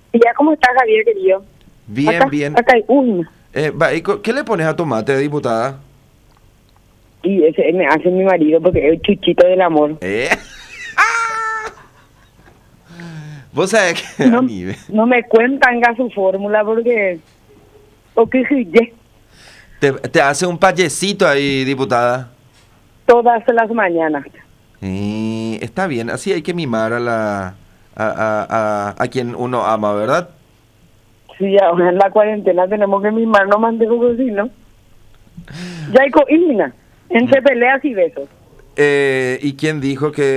Ya, ¿cómo estás, Javier, querido? Bien, Acá, bien. acá hay uno. ¿Qué le pones a tu mate, diputada? Y ese me hace mi marido porque es el chuchito del amor. ¿Eh? Vos sabés que a No, mí, no me cuentan ya su fórmula porque... O que sí, te hace un payecito ahí, diputada. todas las mañanas. Está bien, así hay que mimar a quien uno ama, ¿verdad? Sí, ahora en la cuarentena tenemos que mimar, no mantengo así, ¿no? Ya hay coína, entre peleas y besos. ¿Y quién dijo que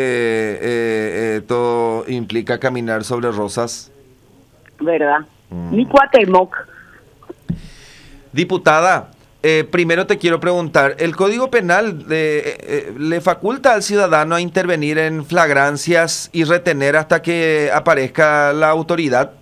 todo implica caminar sobre rosas? ¿Verdad? Mi Cuatemoc. Diputada, primero te quiero preguntar, ¿el Código Penal le faculta al ciudadano a intervenir en flagrancias y retener hasta que aparezca la autoridad?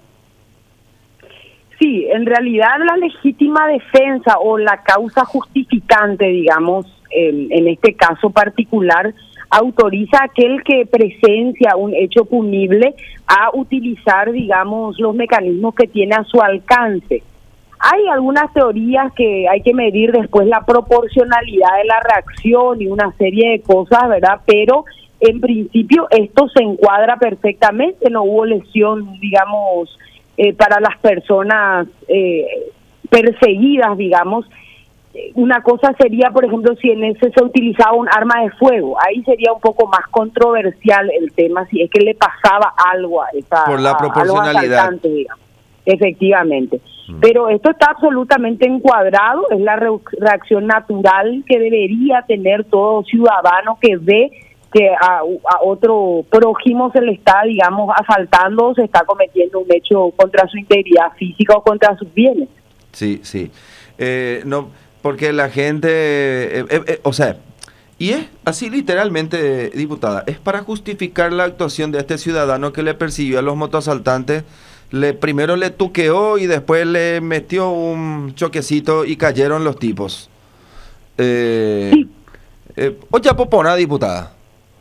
Sí, en realidad la legítima defensa o la causa justificante, digamos, en este caso particular, autoriza a aquel que presencia un hecho punible a utilizar, digamos, los mecanismos que tiene a su alcance. Hay algunas teorías que hay que medir después la proporcionalidad de la reacción y una serie de cosas, ¿verdad? Pero en principio esto se encuadra perfectamente, no hubo lesión, digamos, para las personas perseguidas, digamos. Una cosa sería, por ejemplo, si en ese se utilizaba un arma de fuego, ahí sería un poco más controversial el tema, si es que le pasaba algo Por la a los proporcionalidad. asaltantes, digamos. Efectivamente. Pero esto está absolutamente encuadrado, es la reacción natural que debería tener todo ciudadano que ve que a otro prójimo se le está, digamos, asaltando o se está cometiendo un hecho contra su integridad física o contra sus bienes. Sí, sí. No, porque la gente, o sea, y es así literalmente, diputada, es para justificar la actuación de este ciudadano que le persiguió a los motoasaltantes. Primero le tuqueó y después le metió un choquecito y cayeron los tipos. Sí. Oye, popona, diputada.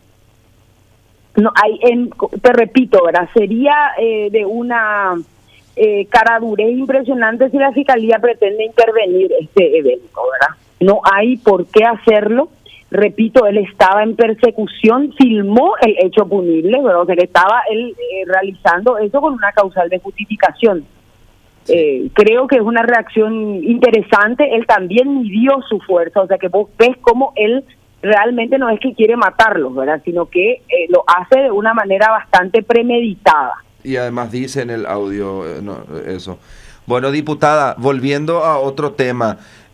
No, te repito, ¿verdad? Sería de una caradurez impresionante si la Fiscalía pretende intervenir este evento, ¿verdad? No hay por qué hacerlo. Repito, él estaba en persecución, filmó el hecho punible, ¿verdad? O sea, que estaba él realizando eso con una causal de justificación. Creo que es una reacción interesante. Él también midió su fuerza, o sea que vos ves cómo él realmente no es que quiere matarlos, ¿verdad? Sino que lo hace de una manera bastante premeditada. Y además dice en el audio eso. Bueno, diputada, volviendo a otro tema,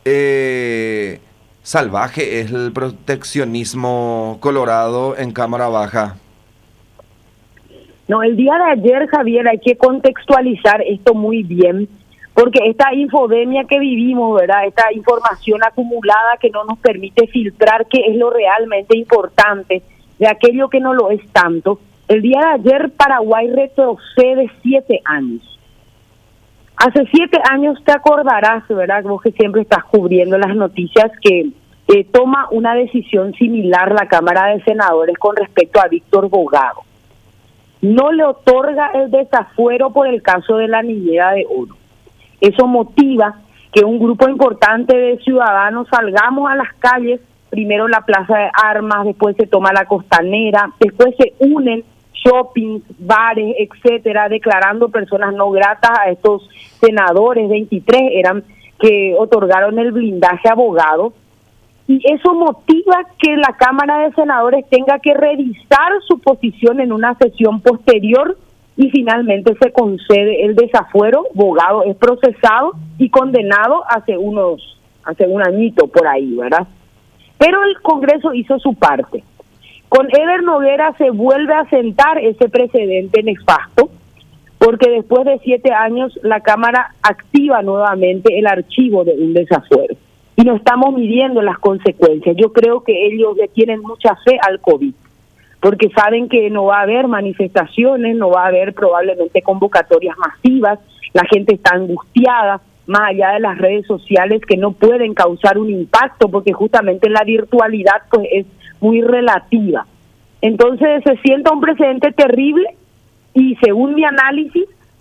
salvaje es el proteccionismo colorado en Cámara Baja. No, el día de ayer, Javier, hay que contextualizar esto muy bien, porque esta infodemia que vivimos, ¿verdad? Esta información acumulada que no nos permite filtrar qué es lo realmente importante de aquello que no lo es tanto. El día de ayer Paraguay retrocede 7 años. Hace 7 años te acordarás, ¿verdad? Vos que siempre estás cubriendo las noticias, que toma una decisión similar la Cámara de Senadores con respecto a Víctor Bogado. No le otorga el desafuero por el caso de la niñera de Oro. Eso motiva que un grupo importante de ciudadanos salgamos a las calles, primero la Plaza de Armas, después se toma la Costanera, después se unen shoppings, bares, etcétera, declarando personas no gratas a estos senadores, 23 eran, que otorgaron el blindaje a Bogado. Y eso motiva que la Cámara de Senadores tenga que revisar su posición en una sesión posterior y finalmente se concede el desafuero. Bogado es procesado y condenado hace un añito por ahí, ¿verdad? Pero el Congreso hizo su parte. Con Eder Noguera se vuelve a sentar ese precedente nefasto, porque después de 7 años la Cámara activa nuevamente el archivo de un desafuero. Y no estamos midiendo las consecuencias. Yo creo que ellos le tienen mucha fe al COVID, porque saben que no va a haber manifestaciones, no va a haber probablemente convocatorias masivas, la gente está angustiada, más allá de las redes sociales que no pueden causar un impacto, porque justamente la virtualidad pues es muy relativa. Entonces se sienta un precedente terrible y según mi análisis,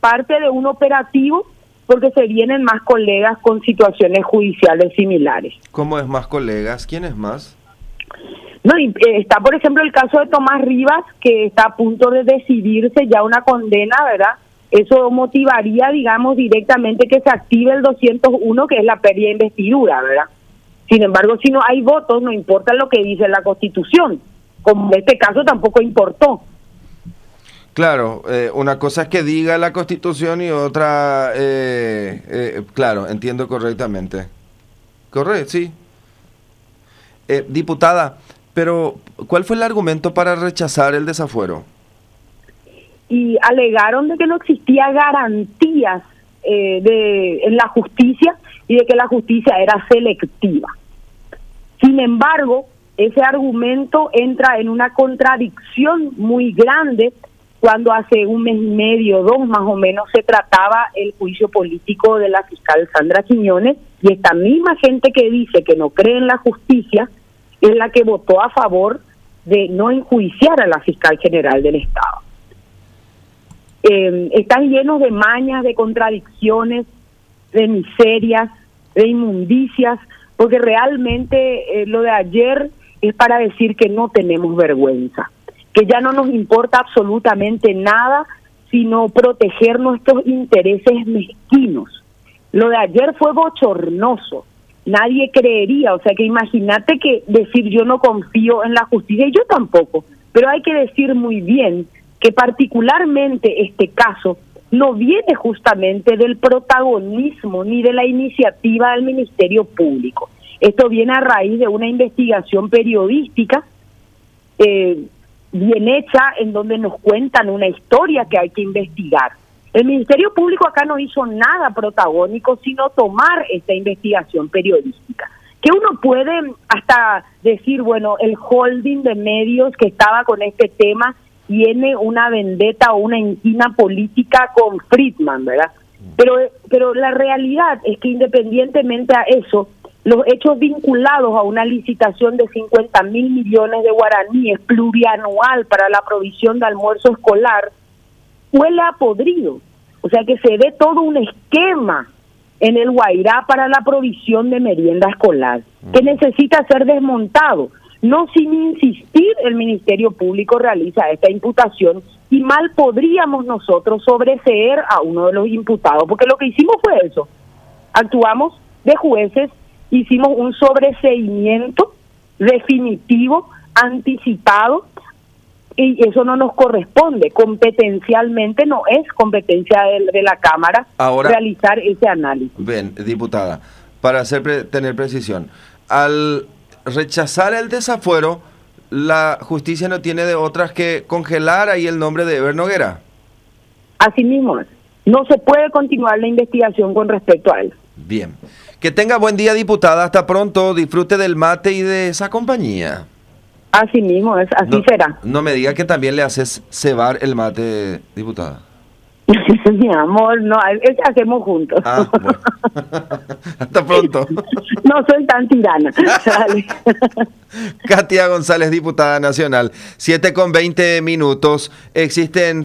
parte de un operativo porque se vienen más colegas con situaciones judiciales similares. ¿Cómo es más colegas? ¿Quién es más? No, está por ejemplo el caso de Tomás Rivas, que está a punto de decidirse ya una condena, ¿verdad? Eso motivaría, digamos, directamente que se active el 201, que es la pérdida de investidura, ¿verdad? Sin embargo, si no hay votos, no importa lo que dice la Constitución. Como en este caso tampoco importó. Claro, una cosa es que diga la Constitución y otra, claro, entiendo correctamente. Correcto, sí. Diputada, pero ¿cuál fue el argumento para rechazar el desafuero? Y alegaron de que no existía garantías en la justicia y de que la justicia era selectiva. Sin embargo, ese argumento entra en una contradicción muy grande cuando hace un mes y medio, 2 más o menos, se trataba el juicio político de la fiscal Sandra Quiñones, y esta misma gente que dice que no cree en la justicia es la que votó a favor de no enjuiciar a la fiscal general del Estado. Están llenos de mañas, de contradicciones, de miserias, de inmundicias, porque realmente lo de ayer es para decir que no tenemos vergüenza, que ya no nos importa absolutamente nada, sino proteger nuestros intereses mezquinos. Lo de ayer fue bochornoso, nadie creería, o sea que imagínate que decir yo no confío en la justicia, y yo tampoco, pero hay que decir muy bien que particularmente este caso no viene justamente del protagonismo ni de la iniciativa del Ministerio Público. Esto viene a raíz de una investigación periodística bien hecha, en donde nos cuentan una historia que hay que investigar. El Ministerio Público acá no hizo nada protagónico, sino tomar esta investigación periodística. Que uno puede hasta decir, bueno, el holding de medios que estaba con este tema tiene una vendetta o una inquina política con Friedman, ¿verdad? Pero la realidad es que independientemente a eso, los hechos vinculados a una licitación de 50.000 millones de guaraníes plurianual para la provisión de almuerzo escolar, huele a podrido. O sea que se ve todo un esquema en el Guairá para la provisión de merienda escolar, que necesita ser desmontado. No sin insistir, el Ministerio Público realiza esta imputación y mal podríamos nosotros sobreseer a uno de los imputados, porque lo que hicimos fue eso. Actuamos de jueces, hicimos un sobreseimiento definitivo, anticipado, y eso no nos corresponde. Competencialmente no es competencia de la Cámara ahora realizar ese análisis. Bien, diputada, para tener precisión, al rechazar el desafuero, la justicia no tiene de otras que congelar ahí el nombre de Eber Noguera. Así mismo es. No se puede continuar la investigación con respecto a él. Bien. Que tenga buen día, diputada. Hasta pronto. Disfrute del mate y de esa compañía. Así mismo es. Así será. No me diga que también le haces cebar el mate, diputada. Mi amor, no, es que hacemos juntos. Ah, bueno. Hasta pronto. No soy tan tirana. Katia González, diputada nacional. 7:20. Existen